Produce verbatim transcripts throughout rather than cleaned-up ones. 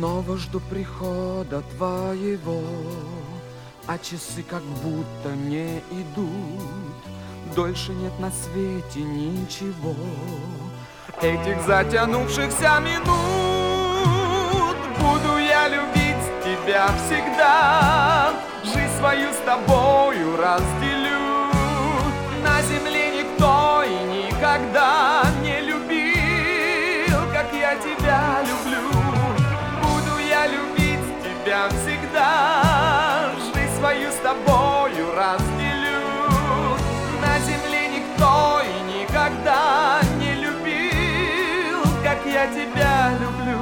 Снова жду прихода твоего, а часы как будто не идут. Дольше нет на свете ничего, этих затянувшихся минут. Буду я любить тебя всегда, жизнь свою с тобою разделю. На земле никто и никогда не любил, как я тебя люблю. Буду я любить тебя всегда, жизнь свою с тобою разделю. На земле никто и никогда не любил, как я тебя люблю.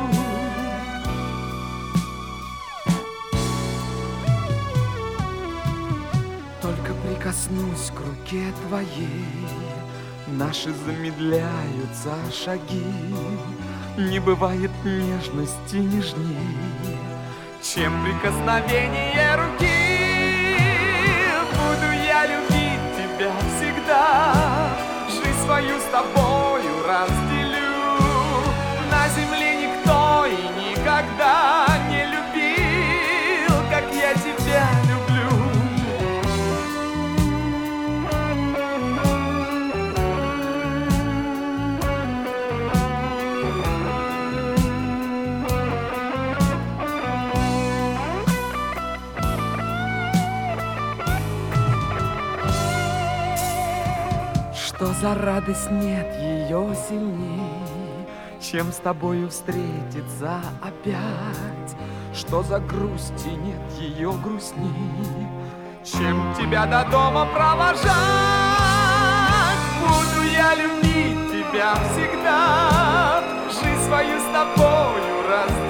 Только прикоснусь к руке твоей, наши замедляются шаги. Не бывает нежности нежней, чем прикосновение руки. Буду я любить тебя всегда, жизнь свою с тобою разделю. На земле никто и никогда не любил, как я тебя люблю. Что за радость, нет ее сильней, чем с тобою встретиться опять. Что за грусти, нет ее грустней, чем тебя до дома провожать. Буду я любить тебя всегда, жизнь свою с тобою разделить.